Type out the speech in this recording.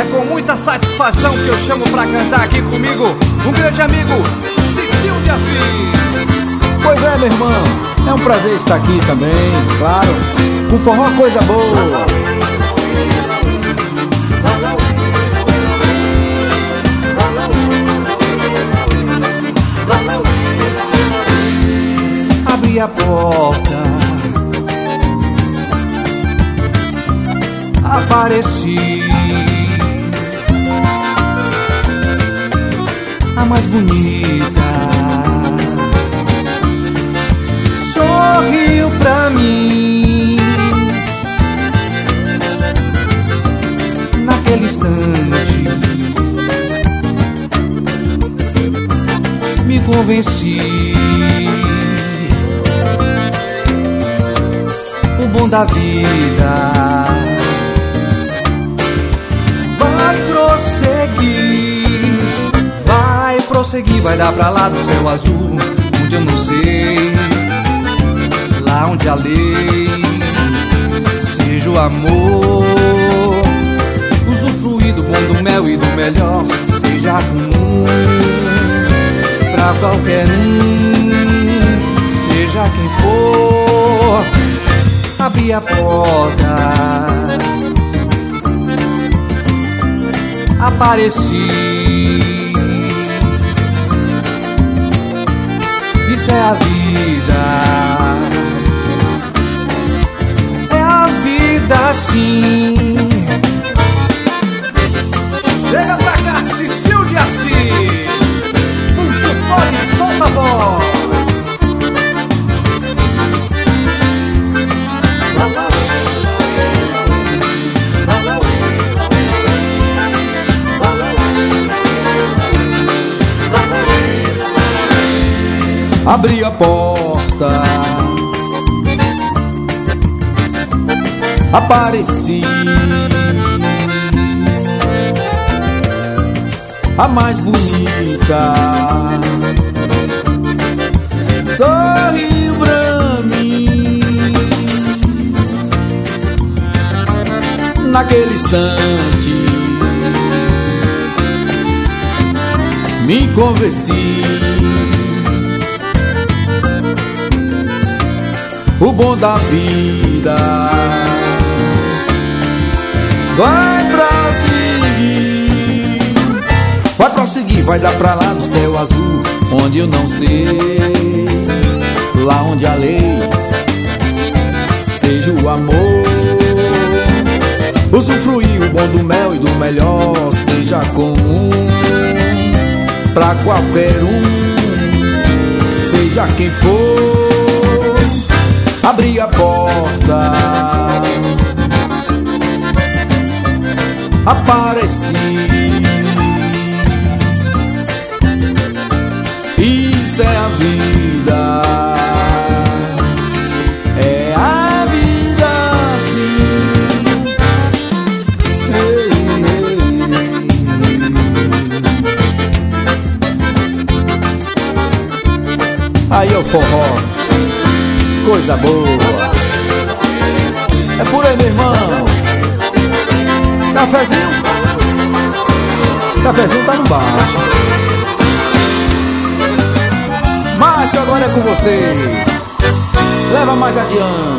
com muita satisfação que eu chamo pra cantar aqui comigo um grande amigo, Cecil de Assis. Pois é, meu irmão, é um prazer estar aqui também, claro, com forró coisa boa. Abri a porta, apareci, a mais bonita sorriu pra mim. Naquele instante me convenci, o bom da vida vai prosseguir, vai dar pra lá do céu azul, onde eu não sei, lá onde a lei seja o amor, usufruir do bom, do mel e do melhor, seja comum pra qualquer um, seja quem for. Abri a porta, apareci, isso é a vida, é a vida sim. Chega pra cá, Cecil de Assis, puxa o fole e solta a voz. Abri a porta, apareci, a mais bonita sorriu pra mim. Naquele instante me convenci, o bom da vida vai prosseguir, vai dar pra lá do céu azul, onde eu não sei, lá onde a lei seja o amor, usufruir o bom do mel e do melhor, seja comum pra qualquer um, seja quem for. Abri a porta, apareci, isso é a vida, é a vida sim. Ei, ei. Aí o forró, coisa boa, é por aí, meu irmão. Cafezinho, cafezinho tá no baixo. Macho, agora é com você, leva mais adiante.